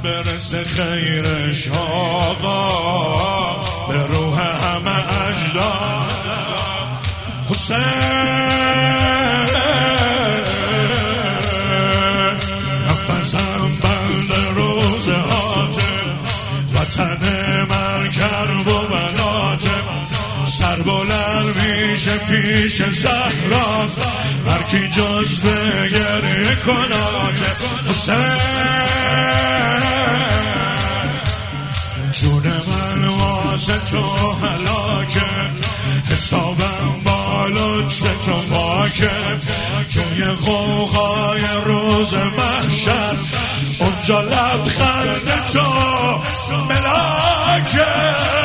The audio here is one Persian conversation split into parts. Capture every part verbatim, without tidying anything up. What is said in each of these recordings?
برسه خیرش آقا به روح همه اجداد حسین نفسم بند روز حاتم وطن من کرب و بناتم سر بلند میشه پیش زهرا هرکی جز به گریه کناتم حسین جون من واسه تو هلاکه حسابم با لطف تو پاکه توی غوغای روز محشر اونجا لبخند تو ملاکه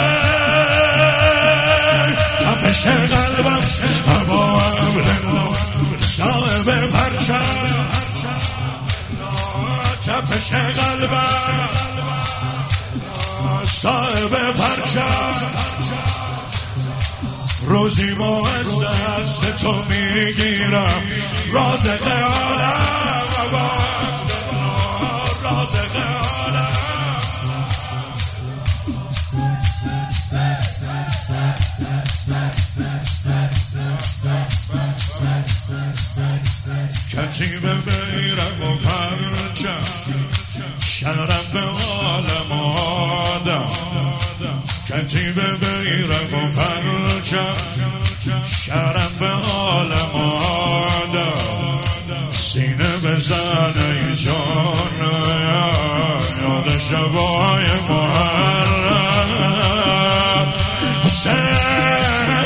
تپش قلبم هواام لنو صاحب پرچم تپش قلبم صاحب پرچم روزی ما از دست تو میگیرم رازق عالم رازق عالم کتیب بیرق و پرچم شرف عالم آدم کتیب بیرق و پرچم شرف عالم آدم سینه بزنه ای جان یاد شبای محرم حسین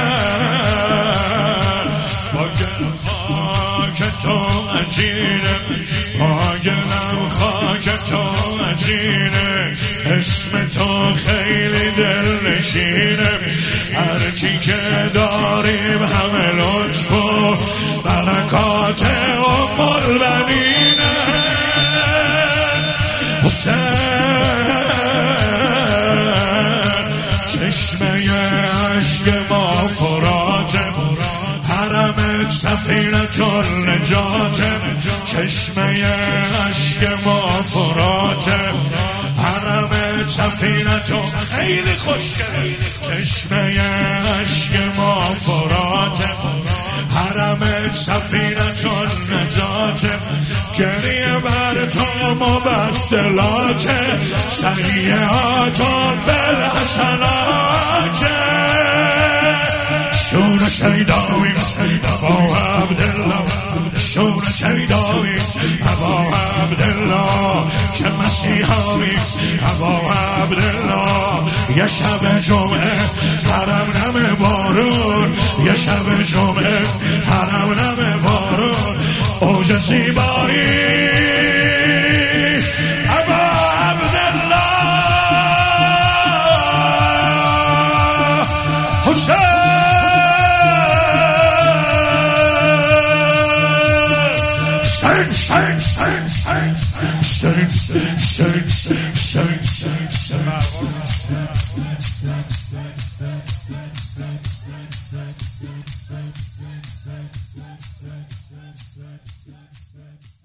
با گلم خاک تو عجینه با گلم خاک تو عجینه اسم تو خیلی دل نشینه هرچی که داریم همه لطف و برکات ام البنینه حسین چشمه عشق ما فراته حرمت سفینة النجات چشمه عشق ما فراته حرمت سفینة خیلی خوشگله چشمه عشق ما فراته حرمت سفینة النجات گریه بر تو مبدلات سیئات بالحسنات شون شیداوی ابا عبدالله شون شیداوی ابا عبدالله چه مسیحاوی ابا عبدالله یه شب جمعه حرم نم بارون یه شب جمعه حرم نم بارون اوج زیبایی ابا عبدالله حسین Sing, sing, sing, sing, sing, sing, sing, sing.